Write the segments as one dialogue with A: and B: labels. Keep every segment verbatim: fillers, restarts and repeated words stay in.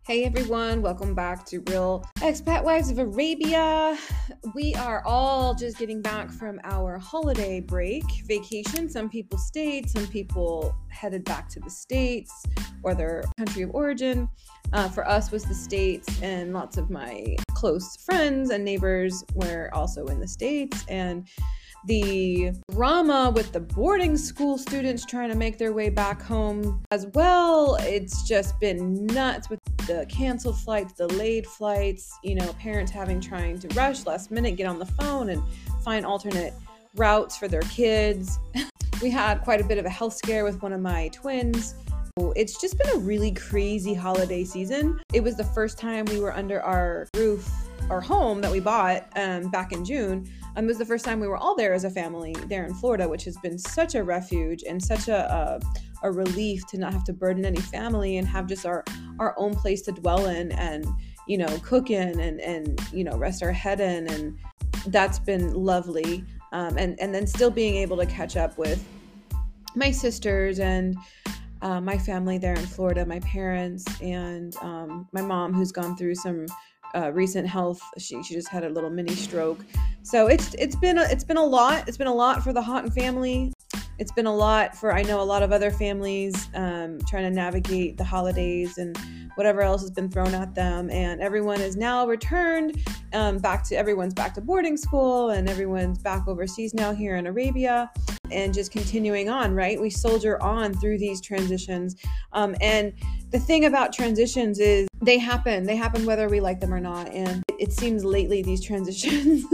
A: Hey everyone, welcome back to Real Expat Wives of Arabia. We are all just getting back from our holiday break, vacation. Some people stayed, some people headed back to the States or their country of origin. Uh, for us was the States, and lots of my close friends and neighbors were also in the States. And the drama with the boarding school students trying to make their way back home as well. It's just been nuts with the canceled flights, delayed flights, you know, parents having trying to rush last minute, get on the phone and find alternate routes for their kids. We had quite a bit of a health scare with one of my twins. It's just been a really crazy holiday season. It was the first time we were under our roof, our home that we bought um, back in June. Um, it was the first time we were all there as a family there in Florida, which has been such a refuge and such a, a a relief to not have to burden any family and have just our our own place to dwell in and, you know, cook in and and you know, rest our head in, and that's been lovely. Um, and and then still being able to catch up with my sisters and uh, my family there in Florida, my parents and um, my mom, who's gone through some Uh, recent health. She she just had a little mini stroke, so it's it's been a, it's been a lot. It's been a lot for the Houghton family. It's been a lot for I know a lot of other families um, trying to navigate the holidays and whatever else has been thrown at them. And everyone is now returned um, back to everyone's back to boarding school, and everyone's back overseas now here in Arabia, and just continuing on. Right, we soldier on through these transitions, um, and the thing about transitions is they happen. They happen whether we like them or not. And it seems lately these transitions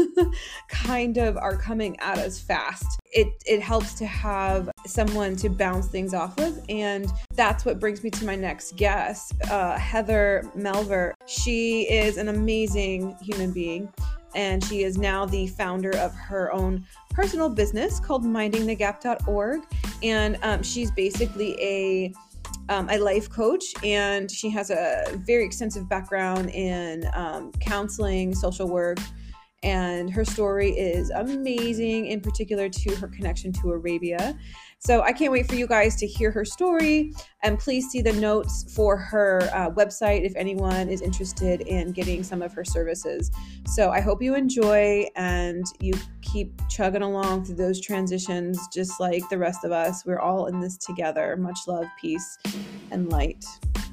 A: kind of are coming at us fast. It it helps to have someone to bounce things off of. And that's what brings me to my next guest, uh, Heather Melver. She is an amazing human being, and she is now the founder of her own personal business called minding the gap dot org. And um, she's basically a Um, a life coach, and she has a very extensive background in um, counseling, social work, and her story is amazing, in particular to her connection to Arabia. So I can't wait for you guys to hear her story, and please see the notes for her uh, website if anyone is interested in getting some of her services. So I hope you enjoy and you keep chugging along through those transitions just like the rest of us. We're all in this together. Much love, peace, and light.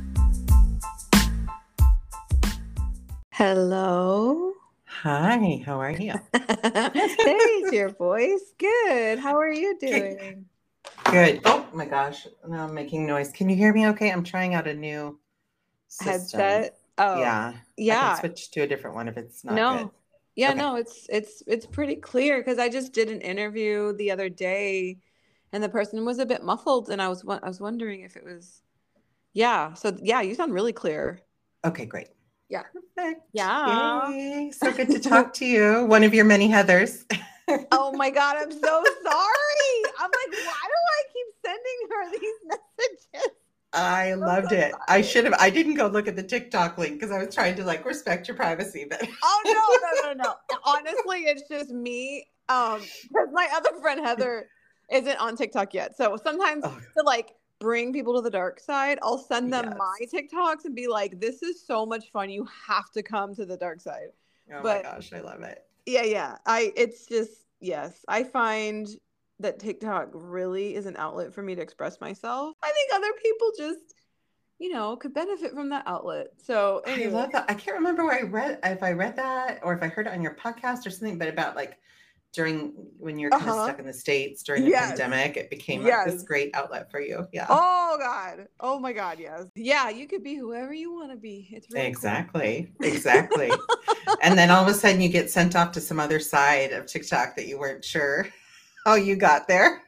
A: Hello.
B: Hi, how are you?
A: There's your voice. Good. How are you doing?
B: Good. Oh my gosh, now I'm making noise. Can you hear me okay? I'm trying out a new system.
A: Headset. Oh,
B: yeah.
A: Yeah.
B: I can switch to a different one if it's not
A: no.
B: good.
A: Yeah,
B: Okay.
A: no, it's it's it's pretty clear because I just did an interview the other day, and the person was a bit muffled, and I was I was wondering if it was. Yeah. So yeah, you sound really clear.
B: Okay, great.
A: Yeah.
B: Perfect.
A: Yeah.
B: Yay. So good to talk to you. One of your many Heathers.
A: Oh my God, I'm so sorry. I'm like, why do I keep sending her these messages?
B: I loved
A: so
B: it.
A: sorry.
B: I should have. I didn't go look at the TikTok link because I was trying to like respect your privacy. But
A: Oh no, no, no, no. Honestly, it's just me. Um, because my other friend Heather isn't on TikTok yet. So sometimes
B: oh,
A: to like bring people to the dark side, I'll send them
B: yes.
A: my TikToks and be like, "This is so much fun. You have to come to the dark side."
B: Oh
A: But
B: my gosh, I love it.
A: yeah, yeah. I it's just yes. I find that TikTok really is an outlet for me to express myself. I think other people just, you know, could benefit from that outlet. So anyway.
B: I love that. I can't remember where I read if I read that or if I heard it on your podcast or something, but about like during when you're kind
A: Uh-huh.
B: of stuck in the States during the
A: Yes.
B: pandemic, it became
A: Yes.
B: like this great outlet for you. Yeah.
A: Oh God. Oh my God. Yes. Yeah. You could be whoever you want to be. It's really
B: exactly. Cool. Exactly. And then all of a sudden you get sent off to some other side of TikTok that you weren't sure how you got there.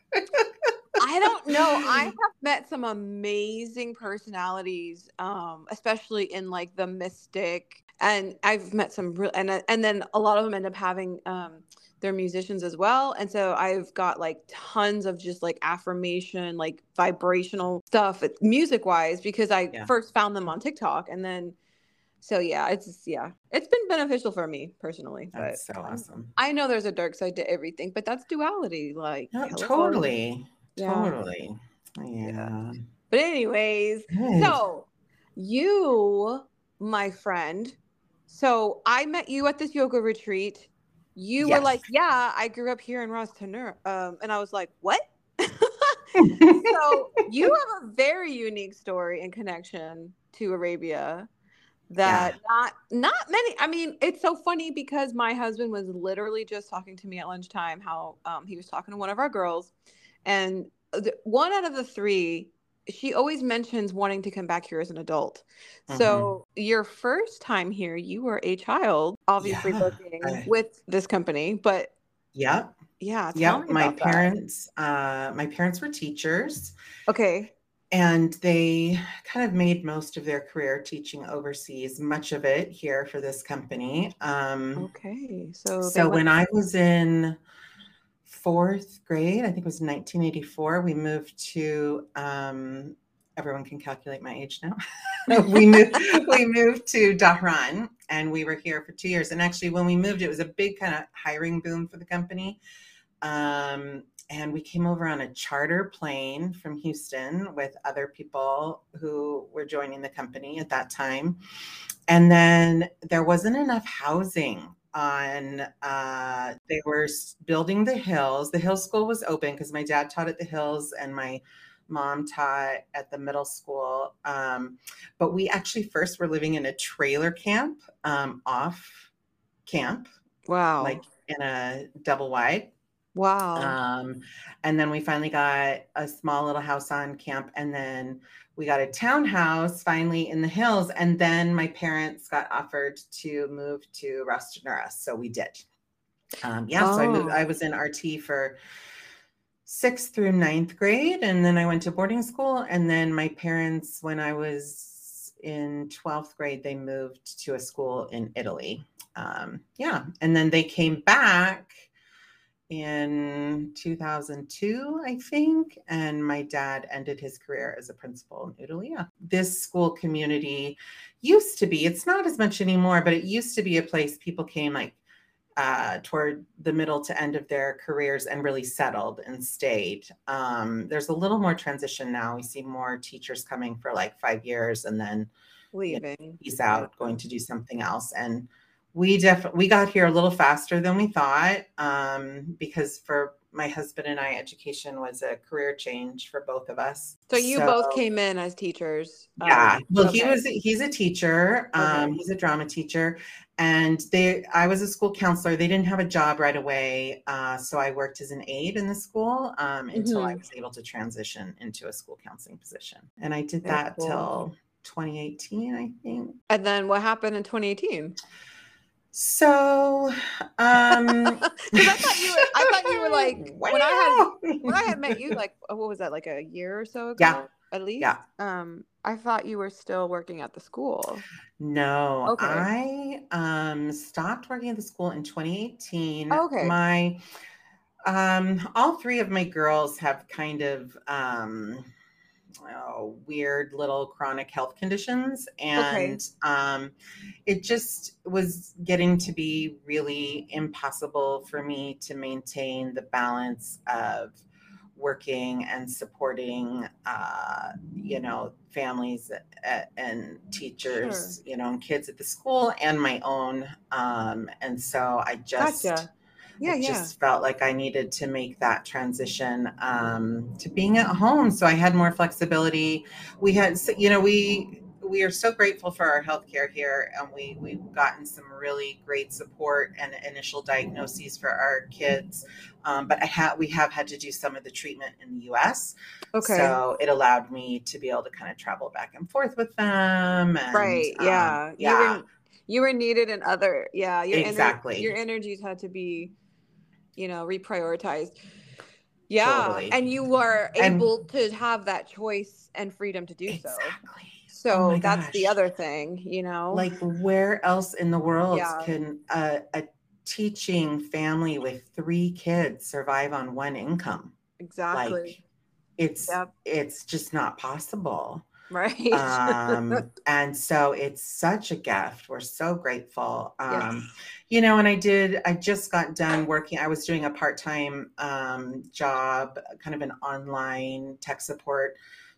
A: I don't know. I have met some amazing personalities, um, especially in like the mystic, and I've met some real, and and then a lot of them end up having um, they're musicians as well, and so I've got like tons of just like affirmation, like vibrational stuff, music wise, because I
B: Yeah.
A: first found them on TikTok, and then. So yeah, it's just, yeah, it's been beneficial for me personally.
B: That's
A: but
B: so awesome.
A: I know there's a dark side to everything, but that's duality. Like
B: no,
A: hello.
B: totally,
A: Yeah.
B: totally, yeah.
A: yeah. But anyways,
B: Good.
A: so you my friend. So I met you at this yoga retreat. You were
B: Yes.
A: like, yeah, I grew up here in Ras Tanur. Um, and I was like, what? So you have a very unique story and connection to Arabia
B: Yeah.
A: that not not many. I mean, it's so funny because my husband was literally just talking to me at lunchtime how um, he was talking to one of our girls, and the, one out of the three, she always mentions wanting to come back here as an adult.
B: hmm
A: So your first time here, you were a child, obviously
B: Yeah.
A: working
B: I,
A: with this company, but
B: yep.
A: yeah, tell
B: Yep.
A: me
B: My
A: about that.
B: parents, uh, my parents were teachers.
A: Okay.
B: And they kind of made most of their career teaching overseas, much of it here for this company. Um,
A: Okay. So they
B: so
A: went.
B: when I was in fourth grade, I think it was nineteen eighty-four, we moved to, um, everyone can calculate my age now. we moved we moved to Dhahran, and we were here for two years. And actually, when we moved, it was a big kind of hiring boom for the company. Um, and we came over on a charter plane from Houston with other people who were joining the company at that time. And then there wasn't enough housing on, uh, they were building the Hills. The Hills School was open because my dad taught at the Hills and my mom taught at the middle school. Um, but we actually first were living in a trailer camp um, off camp,
A: Wow.
B: like in a double wide.
A: Wow.
B: Um, and then we finally got a small little house on camp, and then we got a townhouse finally in the hills. And then my parents got offered to move to Ras Tanura, so we did. Um, yeah, so I moved. I
A: Oh.
B: was in R T for sixth through ninth grade, and then I went to boarding school. And then my parents, when I was in twelfth grade, they moved to a school in Italy. Um, yeah, and then they came back in two thousand two, I think, and my dad ended his career as a principal in Udalia. This school community used to be, it's not as much anymore, but it used to be a place people came like uh, toward the middle to end of their careers and really settled and stayed. Um, there's a little more transition now. We see more teachers coming for like five years and then
A: Leaving.
B: You know, he's out yeah. going to do something else. And we definitely, we got here a little faster than we thought um, because for my husband and I, education was a career change for both of us.
A: So you so, both came in as teachers.
B: Yeah.
A: Um,
B: well,
A: okay.
B: he was, he's a teacher. Um, okay. He's a drama teacher. And they, I was a school counselor. They didn't have a job right away. Uh, so I worked as an aide in the school um, until mm-hmm. I was able to transition into a school counseling position. And I did that cool. till twenty eighteen, I think.
A: And then what happened in twenty eighteen?
B: So, um,
A: I thought you were, I thought you were like, wow. when I had, when I had met you, like, what was that? Like a year or so ago,
B: yeah.
A: at least.
B: Yeah.
A: Um, I thought you were still working at the school.
B: No,
A: okay.
B: I, um, stopped working at the school in twenty eighteen.
A: Okay.
B: My, um, all three of my girls have kind of, um, Oh, weird little chronic health conditions. And okay. um, it just was getting to be really impossible for me to maintain the balance of working and supporting, uh, you know, families at, and teachers, sure. you know, and kids at the school and my own. Um, and so I just...
A: Gotcha. Yeah,
B: I
A: yeah.
B: just felt like I needed to make that transition um, to being at home. So I had more flexibility. We had, you know, we we are so grateful for our healthcare here, and we we've gotten some really great support and initial diagnoses for our kids. Um, but I have we have had to do some of the treatment in the U S.
A: Okay.
B: So it allowed me to be able to kind of travel back and forth with them. And,
A: right. Yeah.
B: Um, yeah.
A: You were, you were needed in other. Yeah. Your
B: exactly.
A: Ener- your energies had to be, you know, reprioritized. Yeah.
B: Totally.
A: And you were able
B: and,
A: to have that choice and freedom to do
B: exactly.
A: so. So
B: oh
A: that's
B: gosh.
A: the other thing, you know,
B: like where else in the world
A: yeah.
B: can a, a teaching family with three kids survive on one income?
A: Exactly.
B: Like it's,
A: yep.
B: it's just not possible.
A: Right.
B: um, and so it's such a gift. We're so grateful. Um,
A: yes.
B: you know, and I did, I just got done working. I was doing a part-time um, job, kind of an online tech support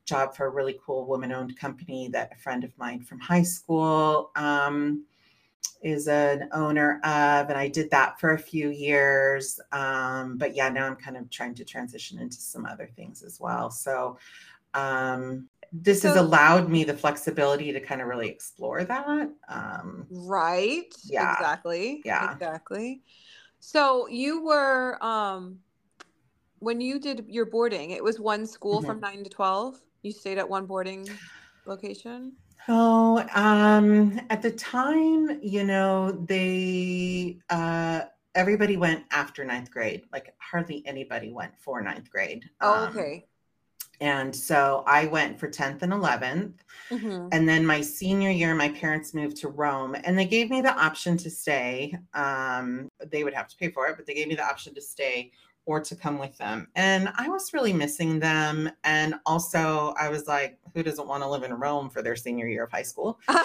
B: job for a really cool woman-owned company that a friend of mine from high school um, is an owner of, and I did that for a few years. Um, but yeah, now I'm kind of trying to transition into some other things as well. So um, this has
C: So-
B: allowed me the flexibility to kind of really explore that. Um,
C: Right.
B: Yeah.
C: Exactly.
B: Yeah.
C: Exactly. So you were, um, when you did your boarding, it was one school
B: Mhm.
C: from nine to twelve. You stayed at one boarding location.
B: Oh, um, at the time, you know, they, uh, everybody went after ninth grade. Like hardly anybody went for ninth grade.
C: Oh,
B: Um,
C: okay.
B: and so I went for tenth and eleventh.
C: Mm-hmm.
B: And then my senior year, my parents moved to Rome and they gave me the option to stay. Um, they would have to pay for it, but they gave me the option to stay or to come with them. And I was really missing them. And also I was like, who doesn't want to live in Rome for their senior year of high school? Uh,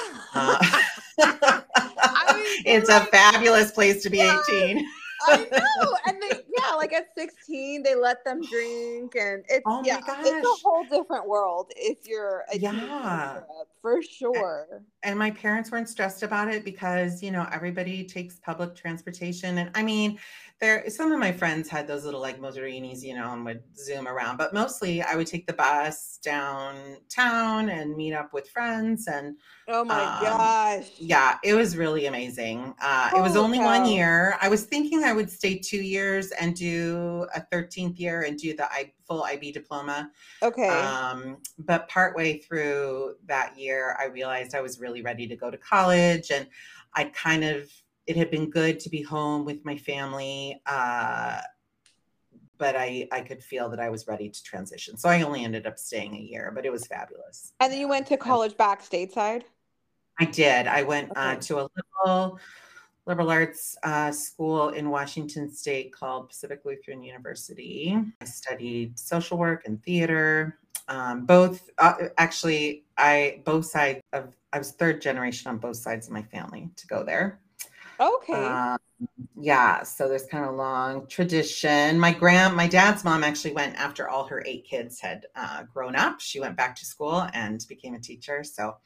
C: I mean,
B: it's
C: like,
B: a fabulous place to be
C: yeah.
B: eighteen.
C: I know. And they, yeah, like at sixteen, they let them drink. And it's,
B: Oh my
C: yeah,
B: gosh.
C: it's a whole different world if you're a
B: Yeah.
C: teenager in Europe, for sure.
B: And my parents weren't stressed about it because, you know, everybody takes public transportation. And I mean, there, some of my friends had those little like motorinis, you know, and would zoom around, but mostly I would take the bus downtown and meet up with friends. And
C: Oh my
B: um,
C: gosh.
B: yeah, it was really amazing. Uh, it was
C: Holy
B: only
C: cow.
B: one year. I was thinking I would stay two years and do a thirteenth year and do the I, full I B diploma.
C: Okay.
B: Um, but partway through that year, I realized I was really ready to go to college, and I kind of, it had been good to be home with my family. Uh, but I, I could feel that I was ready to transition. So I only ended up staying a year, but it was fabulous.
C: And then you went to college back stateside?
B: I did. I went
C: Okay.
B: uh, to a liberal, liberal arts uh, school in Washington State called Pacific Lutheran University. I studied social work and theater. Um, both, uh, actually, I, both sides of, I was third generation on both sides of my family to go there.
C: Okay.
B: Um, yeah, so there's kind of a long tradition. My grand, my dad's mom actually went after all her eight kids had uh, grown up. She went back to school and became a teacher. So,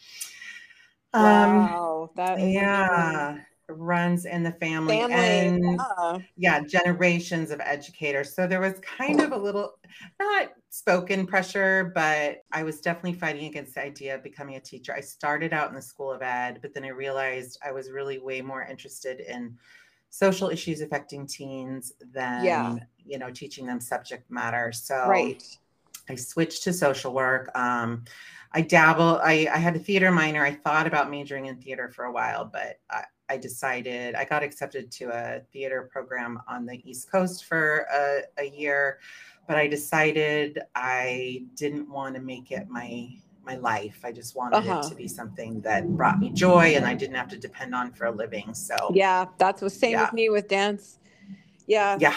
B: um,
C: wow, that is
B: yeah,
C: amazing.
B: runs in the family,
C: Family,
B: and
C: yeah.
B: yeah, generations of educators. So there was kind of a little, not spoken pressure, but I was definitely fighting against the idea of becoming a teacher. I started out in the School of Ed, but then I realized I was really way more interested in social issues affecting teens than,
C: Yeah.
B: you know, teaching them subject matter. So
C: Right.
B: I switched to social work. Um, I dabble, I, I had a theater minor. I thought about majoring in theater for a while, but I, I decided, I got accepted to a theater program on the East Coast for a, a year, but I decided I didn't want to make it my my life. I just wanted
C: Uh-huh.
B: it to be something that brought me joy and I didn't have to depend on for a living. So
C: Yeah, that's the same
B: yeah.
C: with me with dance. Yeah.
B: Yeah.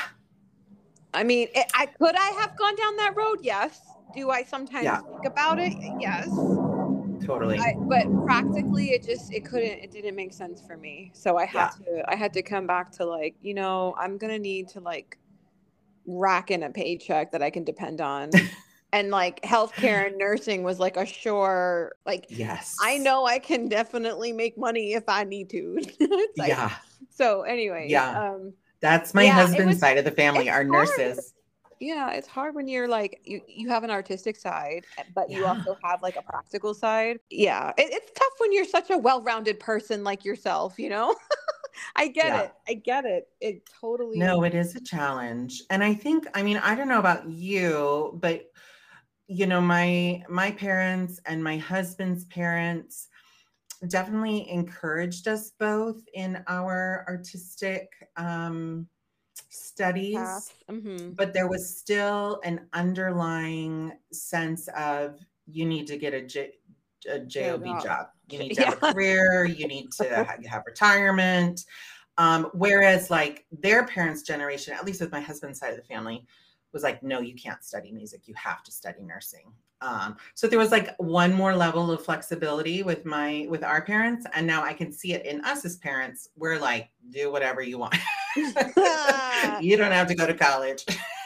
C: I mean, it, I could I have gone down that road? Yes. Do I sometimes
B: Yeah.
C: think about it? Yes.
B: Totally.
C: I, but practically, it just it couldn't it didn't make sense for me. So I had
B: Yeah.
C: to I had to come back to like, you know, I'm gonna need to like rack in a paycheck that I can depend on. And like healthcare and nursing was like a sure, like,
B: Yes.
C: I know I can definitely make money if I need to. It's like,
B: Yeah.
C: so anyway,
B: Yeah.
C: um,
B: That's my
C: yeah, it
B: husband's
C: was-
B: side of the family,
C: it's
B: our
C: hard.
B: nurses.
C: yeah, it's hard when you're like, you, you have an artistic side, but you
B: Yeah.
C: also have like a practical side. Yeah. It, it's tough when you're such a well-rounded person like yourself, you know? I get
B: Yeah.
C: it. I get it. It totally.
B: No, it is a challenge. And I think, I mean, I don't know about you, but you know, my my parents and my husband's parents definitely encouraged us both in our artistic um, studies,
C: Path. Mhm.
B: but there was still an underlying sense of you need to get a, J, a job
C: job.
B: job. You need to have
C: Yeah.
B: a career. You need to have, have retirement. Um, whereas like their parents' generation, at least with my husband's side of the family, was like, no, you can't study music. You have to study nursing. Um, so there was like one more level of flexibility with my, with our parents. And now I can see it in us as parents. We're like, do whatever you want. You don't have to go to college.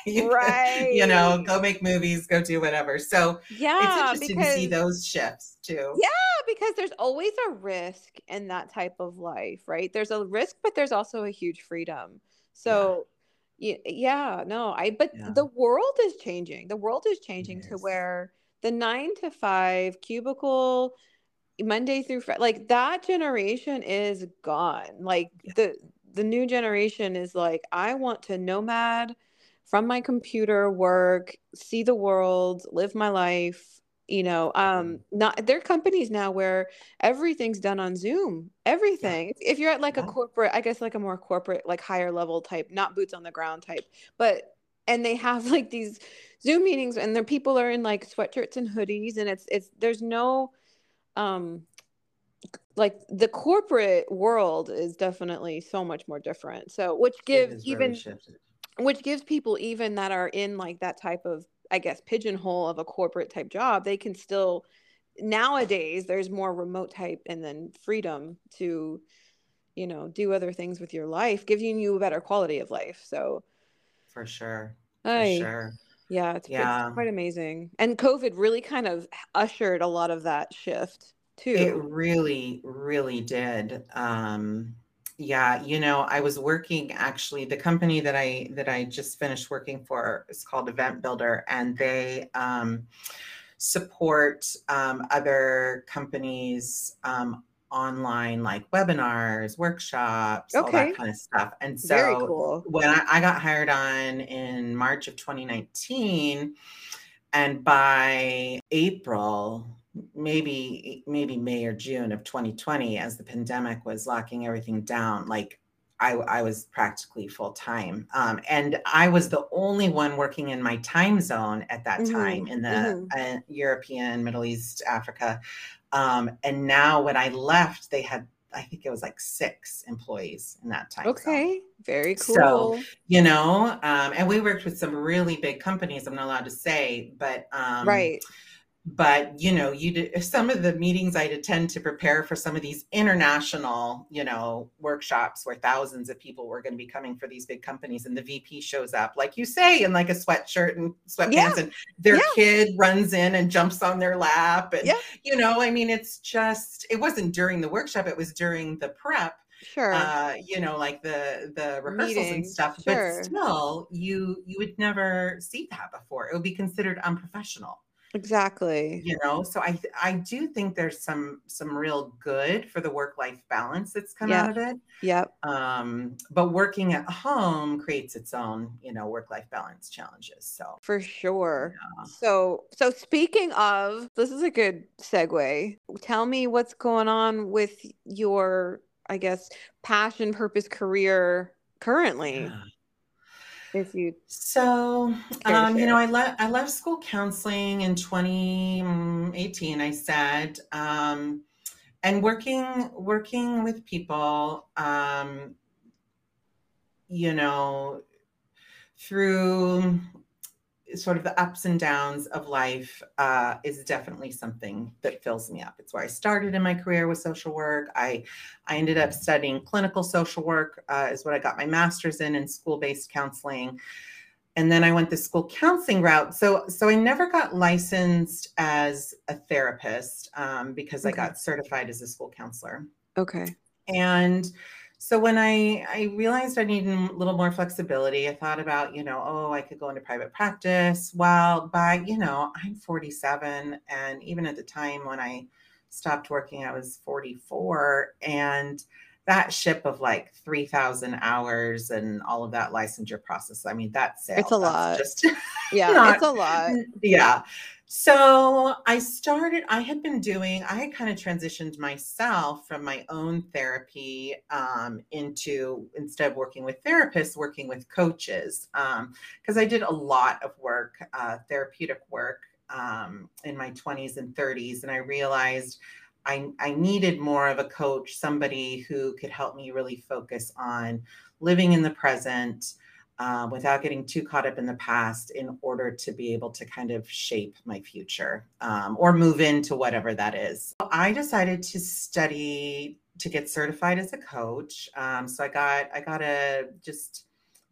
B: you,
C: Right.
B: you know, go make movies, go do whatever. So
C: Yeah,
B: it's interesting to see
C: because
B: those shifts too.
C: yeah, because there's always a risk in that type of life, right? There's a risk, but there's also a huge freedom.
B: Yeah.
C: So, y- yeah, no, I, but
B: Yeah.
C: the world is changing. The world is changing
B: It
C: to
B: is.
C: where the nine to five cubicle, Monday through Friday, like that generation is gone. Like
B: Yeah.
C: the the new generation is like, I want to nomad from my computer, work, see the world, live my life. You know, um, not there are companies now where everything's done on Zoom.
B: Yeah.
C: Everything. If if you're at like a
B: Yeah.
C: corporate, I guess like a more corporate, like higher level type, not boots on the ground type, but and they have like these Zoom meetings, and the people are in like sweatshirts and hoodies, and it's it's there's no um like the corporate world is definitely so much more different, so which
B: It
C: gives
B: has really
C: even
B: shifted.
C: which gives people even that are in like that type of, I guess, pigeonhole of a corporate type job, they can still, nowadays there's more remote type and then freedom to, you know, do other things with your life, giving you a better quality of life. So
B: For sure. For
C: I
B: sure.
C: yeah, it's it's
B: Yeah.
C: quite amazing, and COVID really kind of ushered a lot of that shift
B: It
C: too.
B: really, really did. Um, yeah, you know, I was working actually, the company that I that I just finished working for is called Event Builder, and they um, support um, other companies um, online, like webinars, workshops, all that
C: Okay,
B: kind of stuff. And
C: very
B: so
C: cool.
B: when I, I got hired on in March of twenty nineteen, and by April, maybe maybe May or June of twenty twenty, as the pandemic was locking everything down, like I, I was practically full time, um, and I was the only one working in my time zone at that
C: Mm-hmm.
B: time in the
C: Mm-hmm.
B: uh, European, Middle East, Africa. Um, and now when I left, they had, I think it was like six employees in that time zone.
C: Okay, very
B: So,
C: cool.
B: you know, um, and we worked with some really big companies. I'm not allowed to say, but um,
C: Right.
B: but you know, you did some of the meetings I'd attend to prepare for some of these international, you know, workshops where thousands of people were going to be coming for these big companies, and the V P shows up, like you say, in like a sweatshirt and
C: Yeah.
B: sweatpants, and their
C: Yeah.
B: kid runs in and jumps on their lap, and
C: Yeah.
B: you know, I mean, it's just, it wasn't during the workshop, it was during the prep,
C: Sure.
B: uh you know, like the the rehearsals and
C: Meetings.
B: stuff, but
C: Sure.
B: still you you would never see that before. It would be considered unprofessional,
C: Exactly.
B: you know. So i th- I do think there's some some real good for the work-life balance that's come
C: Yeah.
B: out of it,
C: Yep.
B: um but working at home creates its own, you know, work-life balance challenges. So
C: For sure.
B: yeah.
C: So, so speaking of, this is a good segue. Tell me what's going on with your, I guess, passion, purpose, career currently,
B: Yeah.
C: if you
B: So,
C: care to
B: um, you know,
C: share.
B: I left I left school counseling in twenty eighteen, I said, um, and working working with people, um, you know, through sort of the ups and downs of life, uh, is definitely something that fills me up. It's where I started in my career with social work. I I ended up studying clinical social work, uh, is what I got my master's in in school-based counseling. And then I went the school counseling route. So, so I never got licensed as a therapist, um, because I
C: Okay.
B: got certified as a school counselor.
C: Okay.
B: And so when I, I realized I needed a little more flexibility, I thought about, you know, oh, I could go into private practice. Well, by, you know, I'm forty-seven. And even at the time when I stopped working, I was forty-four. And that ship of like three thousand hours and all of that licensure process, I mean, that
C: It's a
B: sailed. That's
C: lot.
B: just
C: Yeah,
B: not,
C: it's a lot.
B: yeah. So I started, I had been doing, I had kind of transitioned myself from my own therapy, um, into, instead of working with therapists, working with coaches. Um, because I did a lot of work, uh, therapeutic work, um, in my twenties and thirties. And I realized I, I needed more of a coach, somebody who could help me really focus on living in the present, uh, without getting too caught up in the past, in order to be able to kind of shape my future, um, or move into whatever that is. I decided to study to get certified as a coach. Um, so I got I got a just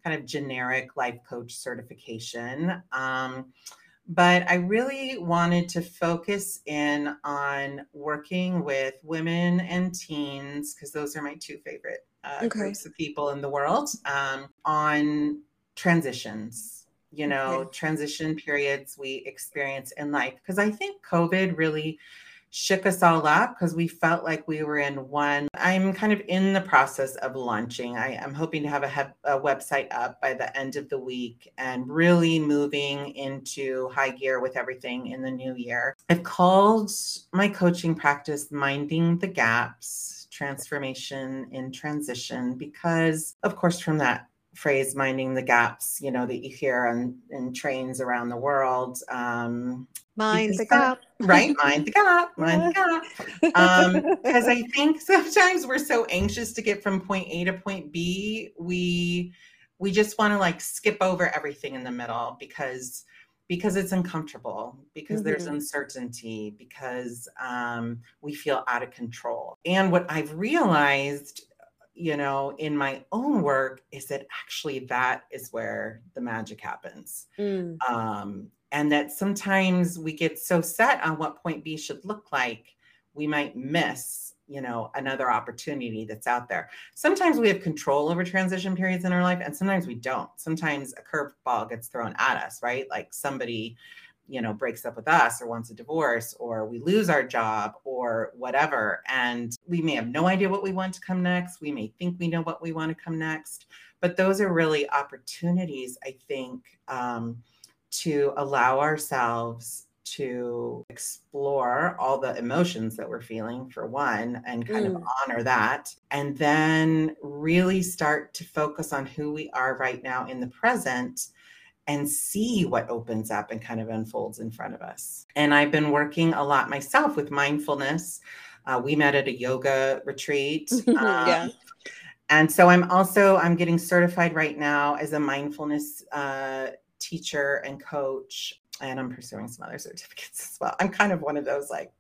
B: kind of generic life coach certification. Um, but I really wanted to focus in on working with women and teens, because those are my two favorite uh,
C: Okay.
B: groups of people in the world, um, on transitions, you know,
C: Okay.
B: transition periods we experience in life. Because I think COVID really shook us all up because we felt like we were in one. I'm kind of in the process of launching. I am hoping to have a, heb- a website up by the end of the week and really moving into high gear with everything in the new year. I've called my coaching practice Minding the Gaps, Transformation in Transition, because of course from that phrase, minding the gaps, you know, that you hear on in trains around the world. Um,
C: Mind
B: because
C: the
B: some-
C: gap.
B: right? Mind the gap, mind the gap. Um, because I think sometimes we're so anxious to get from point A to point B, we we just want to like skip over everything in the middle because because it's uncomfortable, because mm-hmm. there's uncertainty, because um, we feel out of control. And what I've realized, you know, in my own work is that actually that is where the magic happens. Mm. Um, and that sometimes we get so set on what point B should look like, we might miss, you know, another opportunity that's out there. Sometimes we have control over transition periods in our life, and sometimes we don't. Sometimes a curveball gets thrown at us, right? Like somebody, you know, breaks up with us or wants a divorce, or we lose our job or whatever. And we may have no idea what we want to come next. We may think we know what we want to come next, but those are really opportunities, I think, um, to allow ourselves to explore all the emotions that we're feeling, for one, and kind mm. of honor that. And then really start to focus on who we are right now in the present and see what opens up and kind of unfolds in front of us. And I've been working a lot myself with mindfulness. Uh, we met at a yoga retreat. Um, yeah. And so I'm also, I'm getting certified right now as a mindfulness uh, teacher and coach. And I'm pursuing some other certificates as well. I'm kind of one of those, like,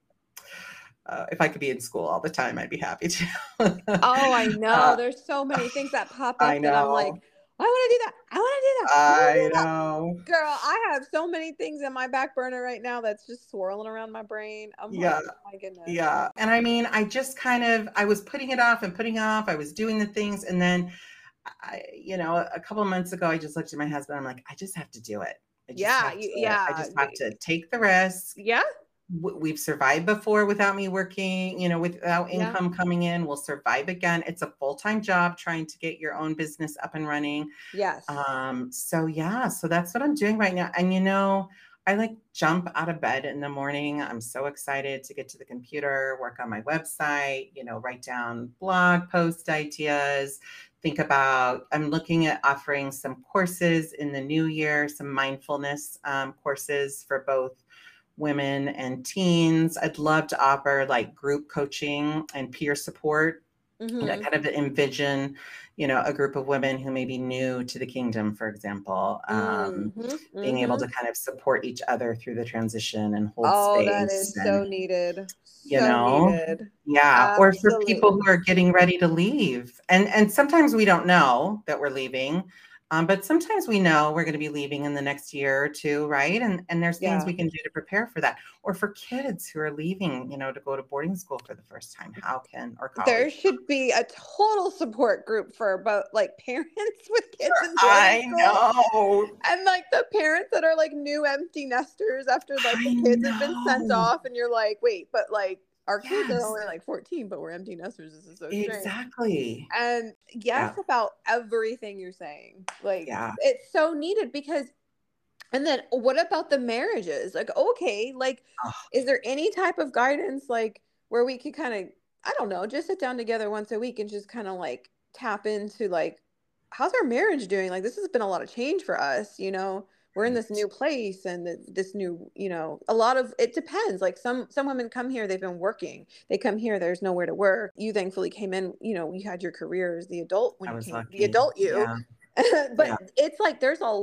B: uh, if I could be in school all the time, I'd be happy to.
C: Oh, I know. Uh, There's so many things that pop up that I'm like, I want to do that. I want to do that. I,
B: I
C: do that.
B: know.
C: Girl, I have so many things in my back burner right now that's just swirling around my brain. I'm
B: yeah.
C: like, oh my goodness.
B: Yeah. And I mean, I just kind of, I was putting it off and putting off. I was doing the things. And then, I, you know, a couple of months ago, I just looked at my husband. I'm like, I just have to do it. I just
C: yeah.
B: have to,
C: yeah.
B: I just have to take the risk.
C: Yeah.
B: We've survived before without me working, you know, without income yeah. coming in. We'll survive again. It's a full-time job trying to get your own business up and running.
C: Yes.
B: Um, so yeah, so that's what I'm doing right now. And, you know, I like jump out of bed in the morning. I'm so excited to get to the computer, work on my website, you know, write down blog post ideas, think about, I'm looking at offering some courses in the new year, some mindfulness um, courses for both women and teens. I'd love to offer like group coaching and peer support. Mm-hmm. That kind of envision, you know, a group of women who may be new to the kingdom, for example, um, mm-hmm. being mm-hmm. able to kind of support each other through the transition and hold
C: oh,
B: space.
C: that is
B: and,
C: so needed.
B: You
C: so
B: know,
C: needed.
B: Yeah.
C: Absolutely.
B: Or for people who are getting ready to leave. And, and sometimes we don't know that we're leaving. Um, but sometimes we know we're going to be leaving in the next year or two, right? And and there's things yeah. we can do to prepare for that. Or for kids who are leaving, you know, to go to boarding school for the first time. How can, or college.
C: There should be a total support group for both, like, parents with kids in boarding
B: I
C: school.
B: know.
C: And like the parents that are like new empty nesters after like the
B: I
C: kids
B: know.
C: have been sent off, and you're like, wait, but like our
B: Yes.
C: kids are only like fourteen, but we're empty nesters. This is so strange.
B: Exactly.
C: And yes, yeah. about everything you're saying. Like,
B: yeah.
C: it's so needed because, and then what about the marriages? Like, okay, like, oh. is there any type of guidance, like, where we could kind of, I don't know, just sit down together once a week and just kind of like tap into like, how's our marriage doing? Like, this has been a lot of change for us, you know? We're in this new place and the, this new, you know, a lot of, it depends. Like some, some women come here, they've been working. They come here, there's nowhere to work. You thankfully came in, you know, you had your career as the adult when
B: I
C: you
B: was
C: came,
B: lucky.
C: the adult you.
B: Yeah.
C: But
B: yeah.
C: it's like, there's a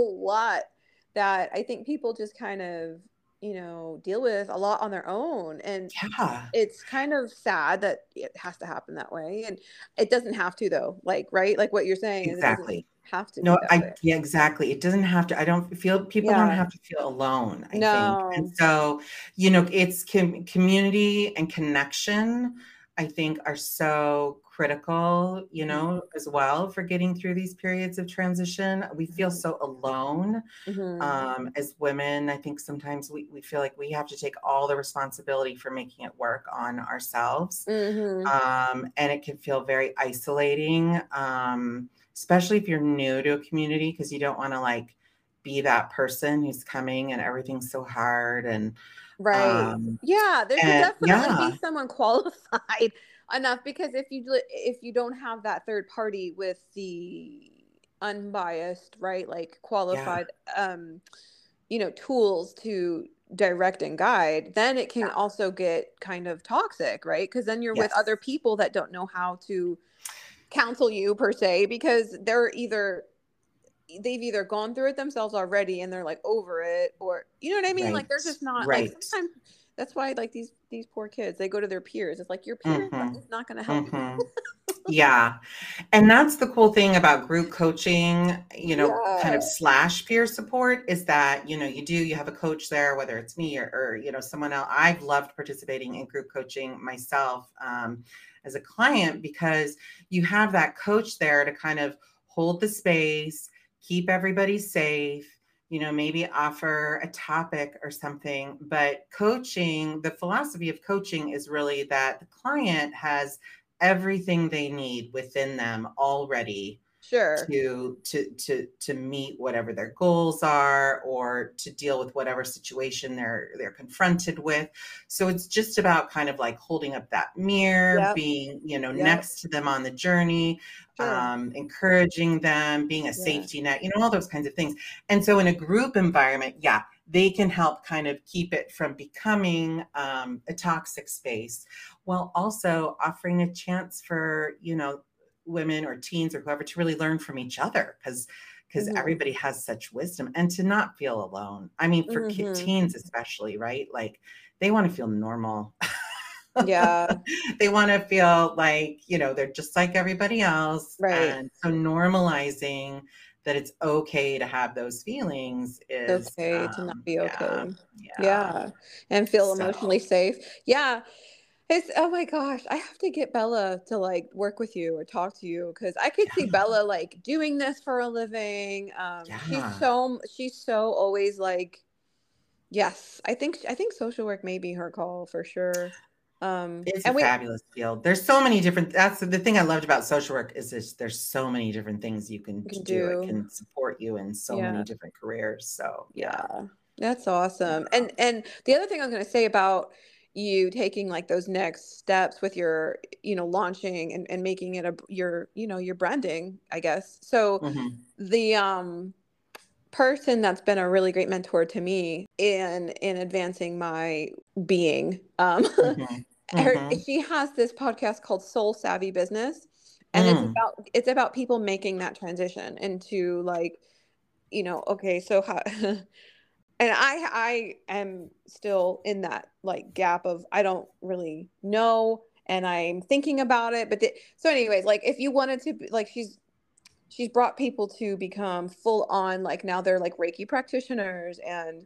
C: lot that I think people just kind of, you know, deal with a lot on their own. And
B: yeah.
C: it's kind of sad that it has to happen that way. And it doesn't have to though. Like, right. Like what you're saying
B: exactly.
C: is have to
B: No,
C: be that
B: I,
C: way.
B: yeah, exactly. It doesn't have to, I don't feel, people don't
C: Yeah.
B: have to feel alone, I think.
C: No.
B: And so, you know, it's com- community and connection, I think, are so critical, you know,
C: Mhm.
B: as well for getting through these periods of transition. We feel
C: Mhm.
B: so alone
C: Mhm.
B: um, as women. I think sometimes we, we feel like we have to take all the responsibility for making it work on ourselves.
C: Mhm.
B: Um, and it can feel very isolating, um, especially if you're new to a community, because you don't want to like be that person who's coming and everything's so hard. And,
C: Right.
B: um,
C: Yeah, there should
B: and
C: definitely
B: yeah,
C: be someone qualified enough, because if you li- if you don't have that third party with the unbiased, right, like
B: yeah,
C: qualified um you know, tools to direct and guide, then it can
B: yeah,
C: also get kind of toxic, right? Because then you're with
B: yes,
C: other people that don't know how to counsel you per se, because they're either they've either gone through it themselves already and they're like over it, or you know what I mean, like they're
B: right,
C: just not like,
B: right.
C: sometimes that's why like these these poor kids, they go to their peers. It's like your peer
B: Mm-hmm,
C: is not going to help you.
B: mm-hmm. Yeah. And that's the cool thing about group coaching, you know, kind of
C: Yeah.
B: slash peer support, is that, you know, you do, you have a coach there, whether it's me or, or you know, someone else. I've loved participating in group coaching myself um, as a client, because you have that coach there to kind of hold the space, keep everybody safe, you know, maybe offer a topic or something. But coaching, the philosophy of coaching is really that the client has everything they need within them already
C: Sure.
B: to to to to meet whatever their goals are, or to deal with whatever situation they're they're confronted with. So it's just about kind of like holding up that mirror,
C: Yep.
B: being, you know,
C: Yep.
B: next to them on the journey,
C: Sure.
B: um, encouraging them, being a
C: Yeah.
B: safety net, you know, all those kinds of things. And so in a group environment, yeah, they can help kind of keep it from becoming um, a toxic space, while also offering a chance for, you know, women or teens or whoever to really learn from each other, because because
C: Mhm.
B: everybody has such wisdom, and to not feel alone. I mean, for ki-
C: Mhm.
B: teens especially, right? Like they want to feel normal.
C: Yeah.
B: They want to feel like, you know, they're just like everybody else.
C: Right.
B: And so normalizing that it's okay to have those feelings is,
C: Okay to not
B: um,
C: be
B: yeah,
C: okay.
B: yeah.
C: Yeah. And feel
B: So,
C: emotionally safe. Yeah. It's, oh my gosh, I have to get Bella to like work with you or talk to you, because I could see
B: yeah,
C: Bella like doing this for a living. Um, she's
B: yeah.
C: so she's so always like, yes, I think I think social work may be her call for sure. Um,
B: It's a
C: and we
B: fabulous field. There's so many different, that's the thing I loved about social work, is this, there's so many different things you can
C: can
B: do. It
C: do,
B: can support you in so many
C: yeah.
B: different careers. So yeah.
C: Yeah, that's awesome. And and the other thing I was going to say about you taking like those next steps with your, you know, launching and, and making it a your, you know, your branding, I guess. So
B: Hmm.
C: the um person that's been a really great mentor to me in in advancing my being, um
B: Hmm.
C: her,
B: Hmm.
C: she has this podcast called Soul Savvy Business, and it's
B: Mm.
C: about it's about people making that transition into like, you know, okay, so how and I I am still in that like gap of I don't really know, and I'm thinking about it. But the, so anyways, like if you wanted to be, like she's she's brought people to become full on, like now they're like Reiki practitioners, and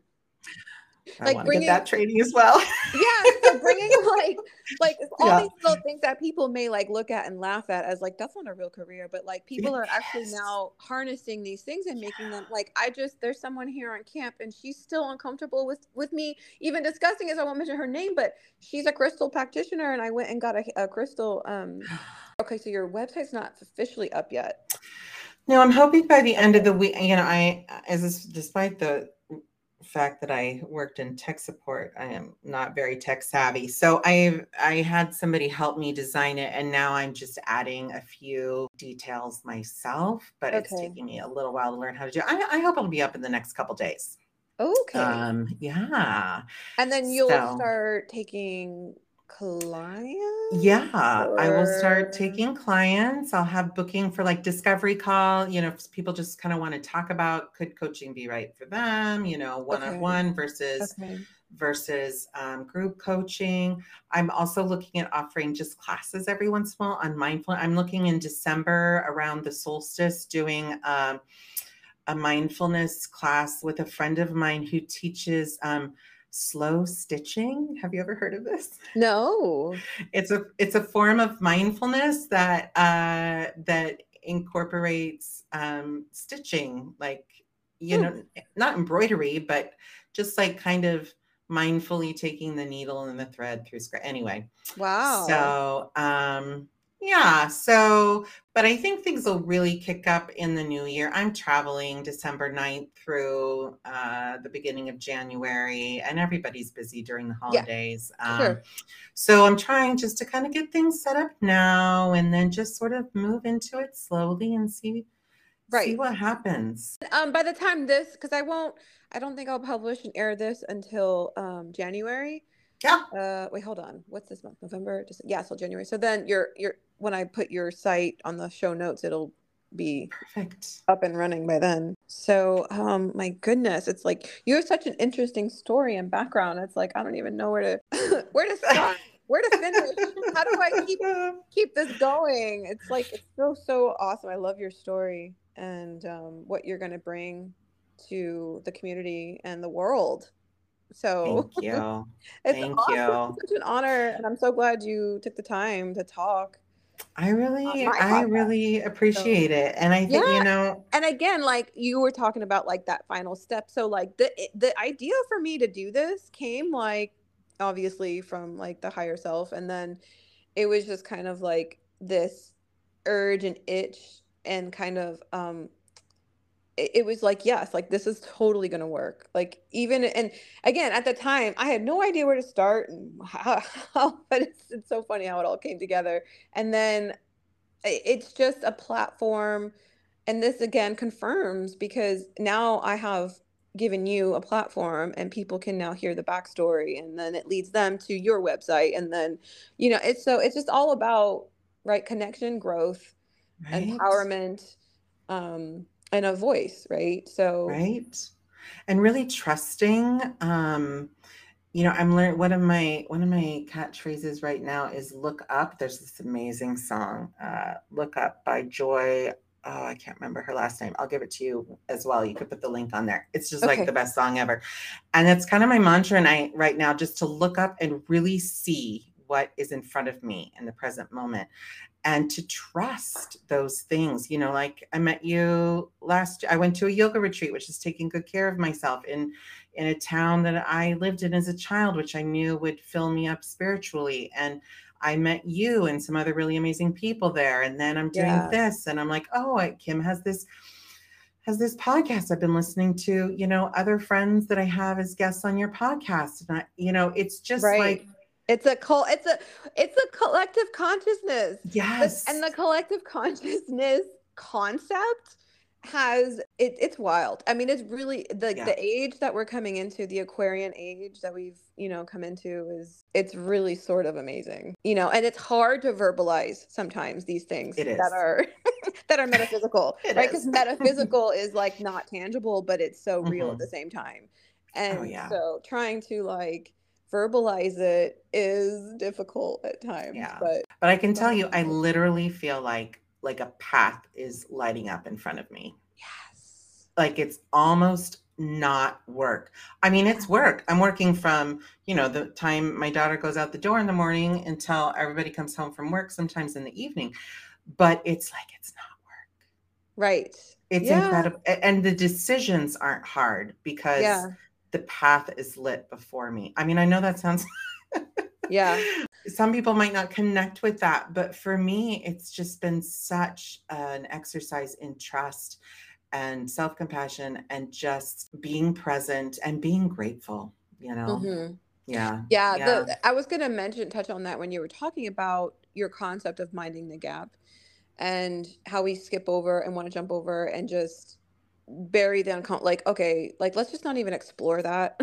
B: I
C: like
B: want to get
C: bringing,
B: that training as well.
C: yeah, so bringing like like all
B: Yeah.
C: these little things that people may like look at and laugh at as like that's not a real career, but like people are actually
B: Yes.
C: now harnessing these things and making them like, I just, there's someone here on camp and she's still uncomfortable with with me even discussing it. So I won't mention her name, but she's a crystal practitioner, and I went and got a, a crystal. Um, okay, so your website's not officially up yet.
B: No, I'm hoping by the end of
C: Okay.
B: the week, you know, I, as this, despite the fact that I worked in tech support, I am not very tech savvy. So I I had somebody help me design it, and now I'm just adding a few details myself, but it's
C: Okay.
B: taking me a little while to learn how to do it. I, I hope it'll be up in the next couple days.
C: Okay.
B: Um, yeah.
C: And then you'll
B: So
C: start taking clients,
B: yeah, I will start
C: or
B: taking clients. I'll have booking for like discovery call. You know, if people just kind of want to talk about, could coaching be right for them, you know, one on
C: okay.
B: one versus
C: Okay.
B: versus um, group coaching. I'm also looking at offering just classes every once in a while on mindfulness. I'm looking in December around the solstice doing um, a mindfulness class with a friend of mine who teaches um, slow stitching. Have you ever heard of this?
C: No.
B: It's a it's a form of mindfulness that uh, that incorporates um, stitching, like you
C: Hmm.
B: know, not embroidery, but just like kind of mindfully taking the needle and the thread through scratch. Anyway,
C: Wow.
B: so um, yeah, so but I think things will really kick up in the new year. I'm traveling December ninth through uh, the beginning of January, and everybody's busy during the
C: Yeah,
B: holidays. Um,
C: sure.
B: so I'm trying just to kind of get things set up now and then just sort of move into it slowly and see see
C: Right.
B: what happens.
C: Um, by the time this, because I won't, I don't think I'll publish and air this until um January.
B: Yeah,
C: Uh, wait, hold on. What's this month? November? Just yeah, so January. So then you're you're when I put your site on the show notes, it'll be
B: perfect.
C: up and running by then. So, um, my goodness, it's like you have such an interesting story and background. It's like I don't even know where to where to start, where to finish. How do I keep keep this going? It's like it's so so awesome. I love your story and um, what you're going to bring to the community and the world. So
B: Thank you.
C: it's
B: Thank
C: awesome.
B: you.
C: It's such an honor, and I'm so glad you took the time to talk
B: I
C: on
B: really,
C: my
B: I
C: podcast.
B: really
C: So
B: appreciate it. And I think,
C: yeah,
B: you know,
C: and again, like you were talking about, like that final step. So like the the idea for me to do this came like obviously from like the higher self, and then it was just kind of like this urge and itch and kind of um it, it was like yes, like this is totally gonna work. Like even and again at the time I had no idea where to start and how, how but it's it's so funny how it all came together. And then i- it's just a platform, and this again confirms because now I have given you a platform and people can now hear the backstory, and then it leads them to your website, and then you know it's so it's just all about right connection, growth,
B: right,
C: empowerment, um and a voice, right? So
B: right. And really trusting. Um, you know, I'm learning one of my one of my catchphrases right now is look up. There's this amazing song, uh, Look Up by Joy. Oh, I can't remember her last name. I'll give it to you as well. You could put the link on there. It's just like
C: okay.
B: the best song ever. And it's kind of my mantra and I right now, just to look up and really see what is in front of me in the present moment and to trust those things. You know, like I met you last, I went to a yoga retreat, which is taking good care of myself in, in a town that I lived in as a child, which I knew would fill me up spiritually. And I met you and some other really amazing people there. And then I'm doing
C: Yeah.
B: this and I'm like, oh, Kim has this, has this podcast I've been listening to, you know, other friends that I have as guests on your podcast. And I, you know, it's just
C: Right.
B: like,
C: It's a col it's a it's a collective consciousness. But
B: yes.
C: and the collective consciousness concept has it it's wild. I mean, it's really the
B: Yeah.
C: the age that we're coming into, the Aquarian age that we've, you know, come into is it's really sort of amazing. You know, and it's hard to verbalize sometimes these things
B: It is.
C: that are that are metaphysical,
B: It
C: right? Because
B: is.
C: metaphysical is like not tangible, but it's so real at
B: Mhm.
C: the same time.
B: Oh,
C: And
B: yeah.
C: so trying to like verbalize it is difficult at times,
B: Yeah.
C: but
B: But I can tell you, I literally feel like like a path is lighting up in front of me.
C: yes.
B: Like it's almost not work. I mean, it's work. I'm working from, you know, the time my daughter goes out the door in the morning until everybody comes home from work, sometimes in the evening. But it's like it's not work.
C: Right.
B: It's
C: Yeah.
B: incredible. A- And the decisions aren't hard because
C: Yeah.
B: the path is lit before me. I mean, I know that sounds
C: Yeah.
B: some people might not connect with that, but for me, it's just been such an exercise in trust and self-compassion and just being present and being grateful, you know?
C: hmm
B: Yeah.
C: Yeah.
B: Yeah.
C: The I was gonna mention touch on that when you were talking about your concept of minding the gap and how we skip over and want to jump over and just bury the uncom like okay, like let's just not even explore that.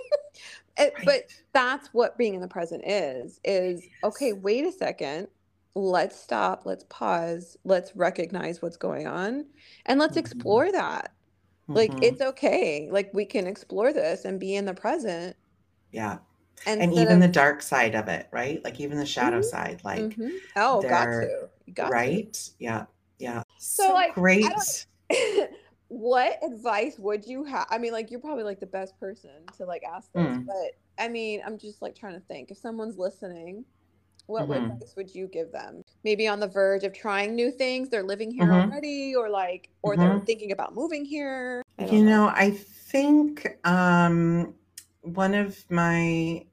C: It, but
B: Right.
C: that's what being in the present is is okay,
B: Yes.
C: wait a second, let's stop, let's pause, let's recognize what's going on, and let's
B: Mhm.
C: explore that. Like
B: Mhm.
C: it's okay, like we can explore this and be in the present
B: Yeah. And
C: Instead
B: even
C: of
B: the dark side of it, right? Like even the shadow
C: Mhm,
B: side, like
C: mhm. Oh, got
B: they're
C: to. You got to.
B: right. Yeah. Yeah.
C: So,
B: So
C: like, I
B: great.
C: don't what advice would you have? I mean, like, you're probably like the best person to like ask this,
B: Mm,
C: but I mean, I'm just like trying to think. If someone's listening, what would
B: hmm
C: advice would you give them? Maybe on the verge of trying new things, they're living here
B: hmm
C: already, or like, or they're
B: hmm
C: thinking about moving here. I don't
B: You
C: know.
B: know, I think um, one of my,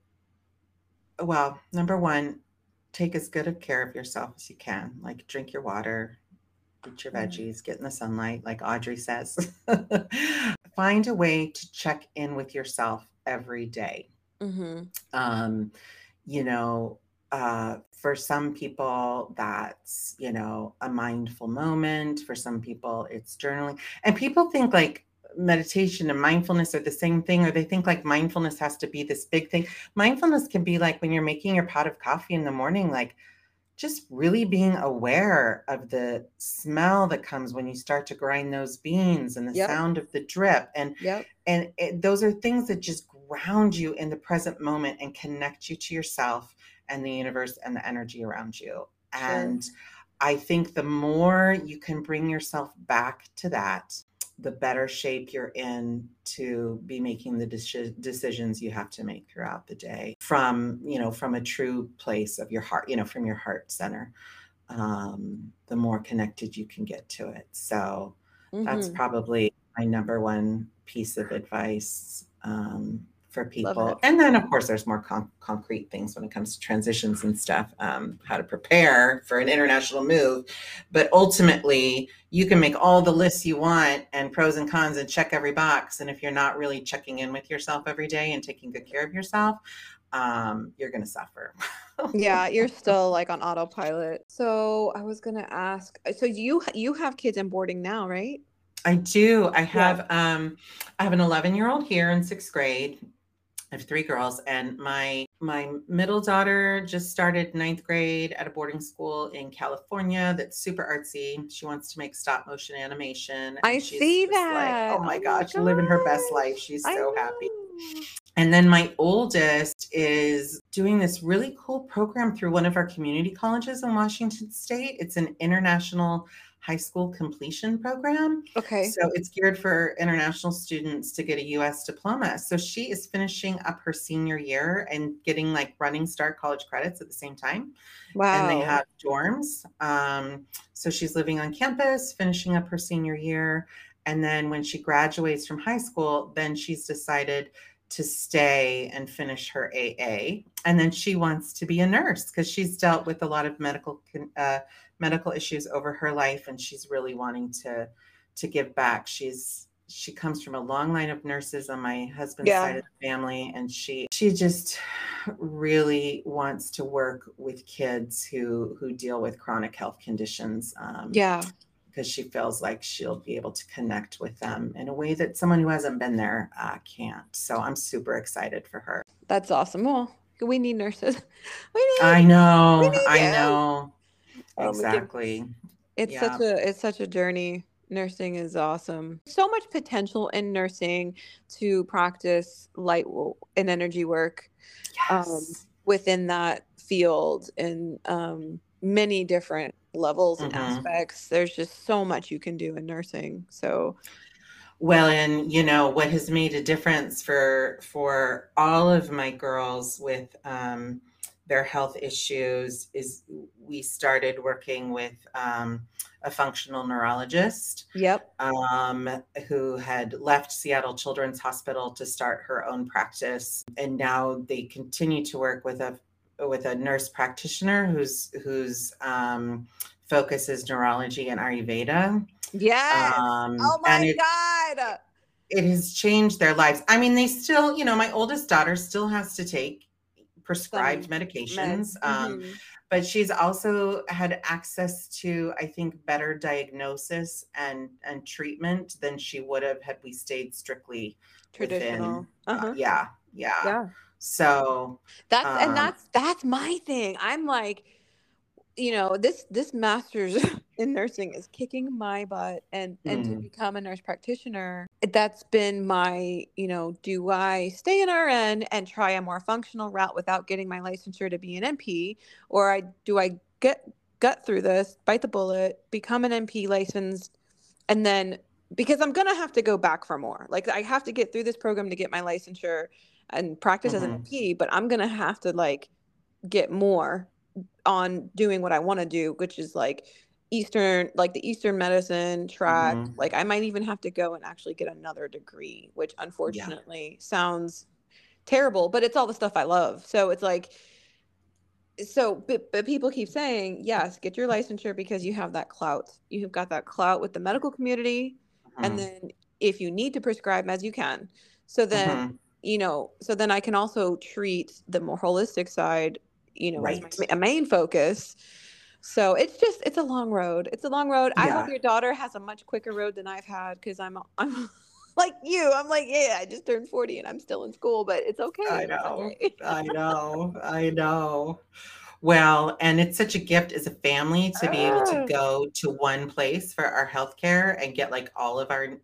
B: well, number one, take as good of care of yourself as you can. Like drink your water, eat your
C: Mhm.
B: veggies, get in the sunlight, like Audrey says. Find a way to check in with yourself every day.
C: Mhm.
B: Um, you know, uh, for some people, that's, you know, a mindful moment. For some people, it's journaling. And people think like meditation and mindfulness are the same thing, or they think like mindfulness has to be this big thing. Mindfulness can be like when you're making your pot of coffee in the morning, like just really being aware of the smell that comes when you start to grind those beans and the
C: Yep.
B: sound of the drip, and
C: Yep.
B: and it, those are things that just ground you in the present moment and connect you to yourself and the universe and the energy around you.
C: Sure.
B: And I think the more you can bring yourself back to that, the better shape you're in to be making the deci- decisions you have to make throughout the day from, you know, from a true place of your heart, you know, from your heart center. Um, the more connected you can get to it. So that's
C: Mhm.
B: probably my number one piece of advice um, for
C: Love it.
B: people. And then, of course, there's more con- concrete things when it comes to transitions and stuff, um, how to prepare for an international move. But ultimately, you can make all the lists you want and pros and cons and check every box. And if you're not really checking in with yourself every day and taking good care of yourself, um, you're going to suffer.
C: Yeah, you're still like on autopilot. So I was gonna ask, uh, so you you have kids in boarding now, right?
B: I do. I
C: Yeah.
B: have um I have an eleven year old here in sixth grade. I have three girls, and my my middle daughter just started ninth grade at a boarding school in California that's super artsy. She wants to make stop motion animation,
C: I
B: and she's
C: see
B: just like,
C: that.
B: oh my
C: Oh my
B: gosh, living her best life.
C: gosh.
B: She's
C: I
B: so happy.
C: know.
B: And then my oldest is doing this really cool program through one of our community colleges in Washington State. It's an international high school completion program.
C: Okay.
B: So it's geared for international students to get a U S diploma. So she is finishing up her senior year and getting like running start college credits at the same time. And they
C: Wow.
B: have dorms. Um, so she's living on campus, finishing up her senior year. And then when she graduates from high school, then she's decided to stay and finish her A A. And then she wants to be a nurse because she's dealt with a lot of medical uh, medical issues over her life, and she's really wanting to to give back. She's she comes from a long line of nurses on my husband's side
C: Yeah.
B: of the family, and she she just really wants to work with kids who who deal with chronic health conditions. Um,
C: Yeah.
B: because she feels like she'll be able to connect with them in a way that someone who hasn't been there uh, can't. So I'm super excited for her.
C: That's awesome. Well, we need nurses. We need
B: I
C: we
B: know,
C: need
B: I
C: you.
B: know.
C: Um, we can
B: Exactly.
C: it's such
B: Yeah.
C: a it's such a journey. Nursing is awesome. So much potential in nursing to practice light wo- and energy work um,
B: Yes.
C: within that field in um, many different levels and
B: hmm
C: aspects. There's just so much you can do in nursing. So,
B: Well, and you know what has made a difference for for all of my girls with um, their health issues is we started working with um, a functional neurologist
C: yep.
B: um, who had left Seattle Children's Hospital to start her own practice, and now they continue to work with a with a nurse practitioner whose whose um, focus is neurology and Ayurveda,
C: Yes.
B: um,
C: Oh
B: and
C: my
B: it
C: God.
B: it has changed their lives. I mean, they still, you know, my oldest daughter still has to take prescribed
C: Some
B: medications,
C: meds.
B: um,
C: Hmm.
B: but she's also had access to, I think, better diagnosis and and treatment than she would have had we stayed strictly within.
C: Traditional.
B: Uh,
C: Uh-huh.
B: yeah, yeah.
C: Yeah.
B: So,
C: That's and
B: um,
C: that's that's my thing. I'm like, you know, this this master's in nursing is kicking my butt, and and to
B: Mm.
C: become a nurse practitioner, that's been my, you know, do I stay in R N and try a more functional route without getting my licensure to be an N P, or I do I get gut through this, bite the bullet, become an N P licensed, and then because I'm gonna have to go back for more. Like I have to get through this program to get my licensure and practice as an
B: Mhm.
C: N P, but I'm gonna have to like get more on doing what I want to do, which is like Eastern, like the Eastern medicine track.
B: Mhm.
C: Like I might even have to go and actually get another degree, which
B: Yeah.
C: unfortunately sounds terrible, but it's all the stuff I love. So it's like, so, but, but people keep saying, yes, get your licensure because you have that clout. You've got that clout with the medical community. And
B: Mhm.
C: then if you need to prescribe meds, you can. So then,
B: Mhm.
C: you know, so then I can also treat the more holistic side, you know, as my
B: Right.
C: ma- a main focus. So it's just, it's a long road. It's a long road. I hope
B: Yeah.
C: your daughter has a much quicker road than I've had because I'm, I'm like you. I'm like, yeah, I just turned forty and I'm still in school, but it's okay.
B: I
C: It's
B: know.
C: okay.
B: I know. I know. Well, and it's such a gift as a family to be able to
C: Ah.
B: go to one place for our healthcare and get like all of our n-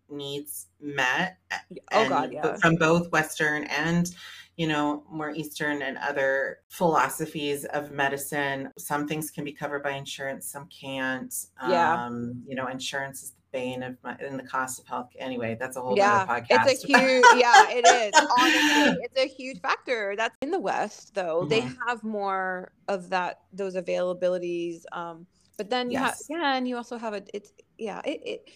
B: needs met,
C: Oh God,
B: and
C: yeah.
B: but from both Western and, you know, more Eastern and other philosophies of medicine. Some things can be covered by insurance, some can't.
C: Yeah.
B: Um, you know, insurance is the bane of my and the cost of health. Anyway, that's a whole nother
C: Yeah. It's a
B: podcast.
C: huge, yeah, it is. Honestly, it's a huge factor. That's in the West, though. They
B: Mhm.
C: have more of that, those availabilities. Um, but then you have,
B: Yes.
C: yeah, and you also have a, it's, yeah, it, it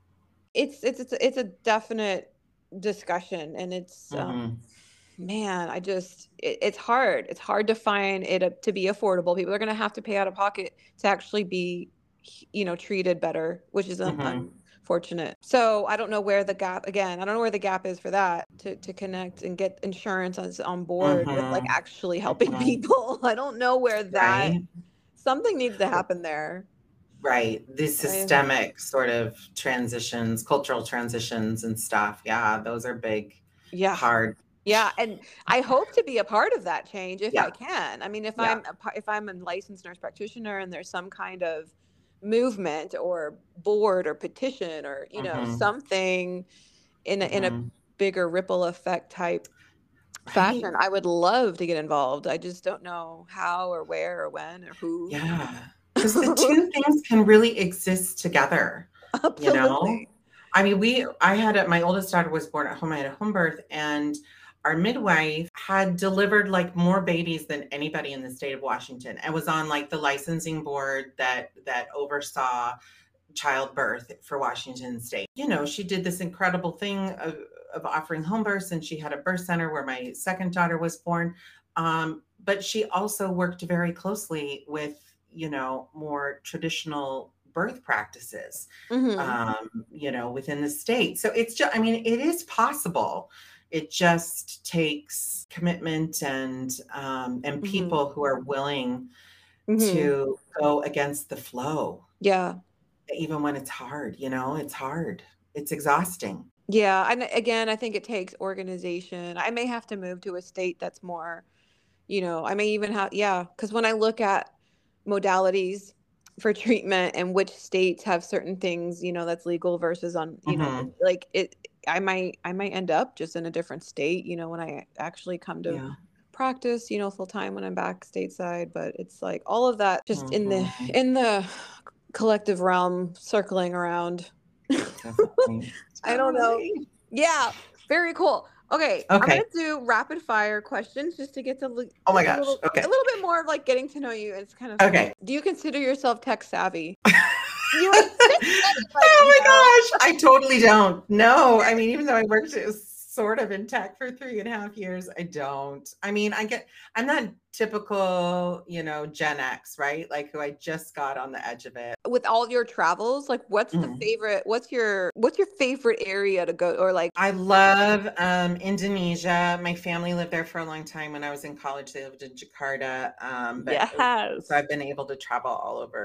C: it's, it's, it's, it's a definite discussion, and it's, um,
B: Mhm.
C: man, I just, it, it's hard. It's hard to find it uh, to be affordable. People are going to have to pay out of pocket to actually be, you know, treated better, which is un-
B: Mhm.
C: unfortunate. So I don't know where the gap, again, I don't know where the gap is for that to, to connect and get insurance on, on board with like
B: Mhm.
C: actually helping
B: Mhm.
C: people. I don't know where that,
B: Right?
C: something needs to happen there.
B: Right. These
C: I,
B: systemic sort of transitions, cultural transitions and stuff. Yeah, those are big,
C: yeah.
B: hard.
C: Yeah, and I hope to be a part of that change if I
B: Yeah.
C: can. I mean, if
B: Yeah.
C: I'm a, par- if I'm a licensed nurse practitioner and there's some kind of movement or board or petition or, you know,
B: Mhm.
C: something in a, in a
B: Mhm.
C: bigger ripple effect type
B: Right.
C: fashion, I would love to get involved. I just don't know how or where or when or who.
B: Yeah. Because the two things can really exist together, you know?
C: Absolutely.
B: I mean, we, I had a, my oldest daughter was born at home. I had a home birth, and our midwife had delivered like more babies than anybody in the state of Washington, and was on like the licensing board that that oversaw childbirth for Washington State. You know, she did this incredible thing of, of offering home births, and she had a birth center where my second daughter was born. Um, but she also worked very closely with, you know, more traditional birth practices,
C: Hmm.
B: um, you know, within the state. So it's just, I mean, it is possible. It just takes commitment and um, and
C: Hmm.
B: people who are willing
C: Hmm.
B: to go against the flow,
C: Yeah.
B: even when it's hard. You know, it's hard. It's exhausting.
C: Yeah. And again, I think it takes organization. I may have to move to a state that's more, you know, I may even have, yeah, because when I look at modalities for treatment and which states have certain things, you know, that's legal versus on, you know,
B: Mhm.
C: like it, I might, I might end up just in a different state, you know, when I actually come to
B: Yeah.
C: practice, you know, full time when I'm back stateside. But it's like all of that just in the,
B: Mhm.
C: in the collective realm circling around.
B: Definitely.
C: I don't know.
B: Totally.
C: Yeah, very cool. Okay, I'm gonna
B: Okay.
C: do rapid fire questions just to get to li-
B: Oh my
C: just a
B: gosh.
C: little a
B: Okay.
C: little bit more of like getting to know you. It's kind of fun.
B: Okay.
C: Do you consider yourself tech savvy? You like just said it like
B: Oh my
C: no.
B: gosh. I totally don't. No. I mean, even though I worked as sort of in tech for three and a half years, I don't. I mean, I get, I'm not typical, you know, Gen X, right? Like who I just got on the edge of it.
C: With all your travels, like what's the
B: Mm.
C: favorite? What's your what's your favorite area to go or like?
B: I love um, Indonesia. My family lived there for a long time. When I was in college, they lived in Jakarta. Um, but
C: Yes.
B: so I've been able to travel all over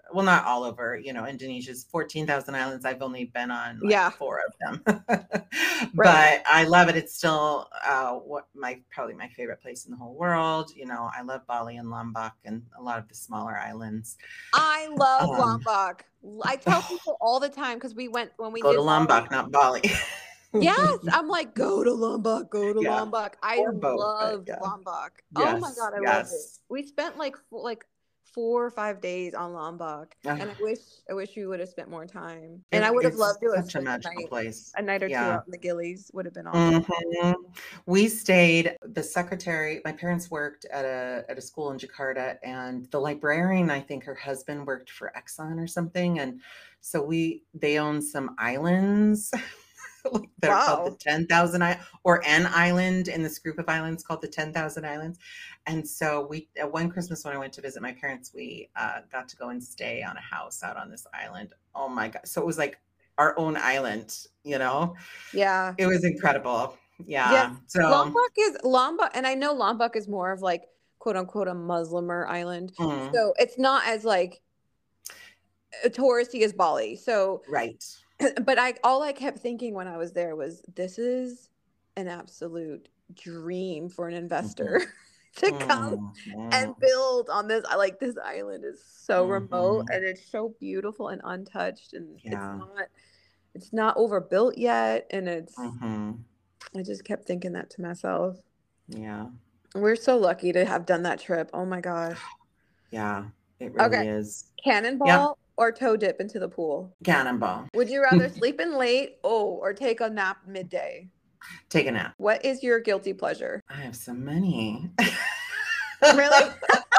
B: well, not all over, you know, Indonesia's fourteen thousand islands. I've only been on like
C: Yeah.
B: four of them,
C: Right.
B: but I love it. It's still uh, what my probably my favorite place in the whole world. You know, I love Bali and Lombok and a lot of the smaller islands.
C: I love
B: Um,
C: Lombok. I tell people all the time because we went when we
B: Go
C: did
B: to
C: Bali.
B: Lombok, not Bali.
C: Yes, I'm like, go to Lombok, go to
B: Yeah.
C: Lombok. I
B: Or both, but
C: loved
B: yeah.
C: Lombok. Oh my
B: Yes,
C: God, I loved it.
B: yes.
C: We spent like fo- like four or five days on Lombok, and I
B: Ugh.
C: wish I wish we would have spent more time. And
B: It-
C: I would have
B: it's
C: loved to have
B: such a
C: spent a
B: magical
C: night,
B: place.
C: a night or two
B: Yeah.
C: out in the Gillies. Would have been awesome.
B: Mhm. We stayed, the secretary, my parents worked at a at a school in Jakarta, and the librarian, I think her husband worked for Exxon or something. And so we they own some islands like that are called the
C: Wow.
B: ten thousand I or an island in this group of islands called the ten thousand Islands. And so we uh, one Christmas when I went to visit my parents, we uh, got to go and stay on a house out on this island. Oh my God. So it was like our own island, you know?
C: Yeah.
B: It was incredible.
C: Yes.
B: Yeah. So
C: Lombok is Lombok, and I know Lombok is more of like quote unquote a Muslimer island.
B: mm,
C: So it's not as like uh, touristy as Bali. So
B: right.
C: but I all I kept thinking when I was there was this is an absolute dream for an investor to come
B: Mm,
C: and
B: mm,
C: build on this. I like this island is so remote
B: mhm.
C: and it's so beautiful and untouched, and
B: Yeah.
C: it's not it's not overbuilt yet, and it's
B: Mhm.
C: I just kept thinking that to myself.
B: Yeah.
C: We're so lucky to have done that trip. Oh my gosh.
B: Yeah. It really
C: Okay.
B: is.
C: Cannonball or toe dip into the pool?
B: Cannonball.
C: Would you rather sleep in late, oh, or take a nap midday?
B: Take a nap.
C: What is your guilty pleasure?
B: I have so many.
C: Really?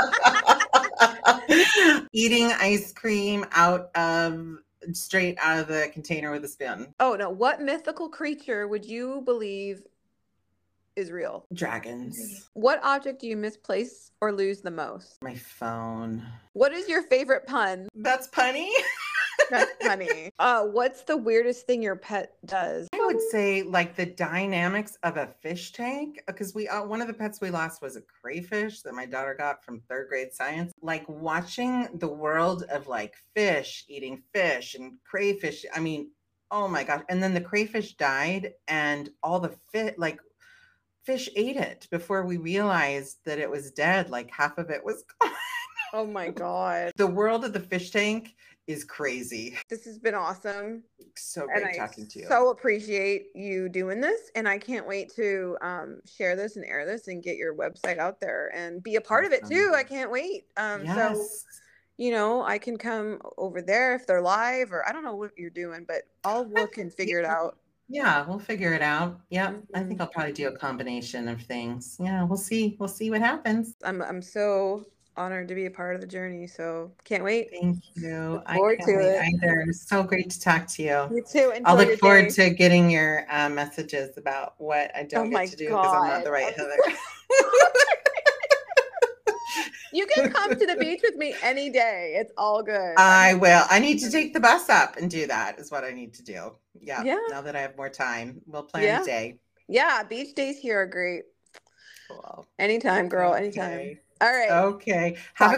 B: Eating ice cream out of straight out of the container with a spoon.
C: Oh no, what mythical creature would you believe is real?
B: Dragons.
C: What object do you misplace or lose the most?
B: My phone.
C: What is your favorite pun?
B: That's punny.
C: That's funny. Uh, what's the weirdest thing your pet does?
B: I would say like the dynamics of a fish tank, because we uh, one of the pets we lost was a crayfish that my daughter got from third grade science. Like watching the world of like fish eating fish and crayfish. I mean, oh my gosh! And then the crayfish died, and all the fit like fish ate it before we realized that it was dead. Like half of it was gone.
C: Oh my God.
B: The world of the fish tank is crazy.
C: This has been awesome.
B: So
C: And
B: great
C: I
B: talking to you.
C: so appreciate you doing this. And I can't wait to um, share this and air this and get your website out there and be a part of it too. I can't wait. Um, So,
B: Yes.
C: you know, I can come over there if they're live, or I don't know what you're doing, but I'll look and figure it out.
B: Yeah, we'll figure it out. Yeah, I
C: Mhm.
B: think I'll probably do a combination of things. Yeah, we'll see. We'll see what happens.
C: I'm I'm so honored to be a part of the journey. So can't wait.
B: Thank you.
C: Look
B: I
C: forward
B: can't
C: to
B: wait
C: it.
B: either. It's so great to talk to you.
C: You too. Enjoy
B: I'll
C: your
B: look forward
C: day.
B: to getting your uh, messages about what I don't
C: Oh my
B: get to do because I'm not the
C: God.
B: right Heather.
C: You can come to the beach with me any day. It's all good.
B: I will. I need to take the bus up and do that is what I need to do. Yeah.
C: Yeah.
B: Now that I have more time, we'll plan
C: Yeah.
B: a day.
C: Yeah, beach days here are great.
B: Cool.
C: Anytime, girl. Anytime.
B: Okay.
C: All right.
B: Okay. Have a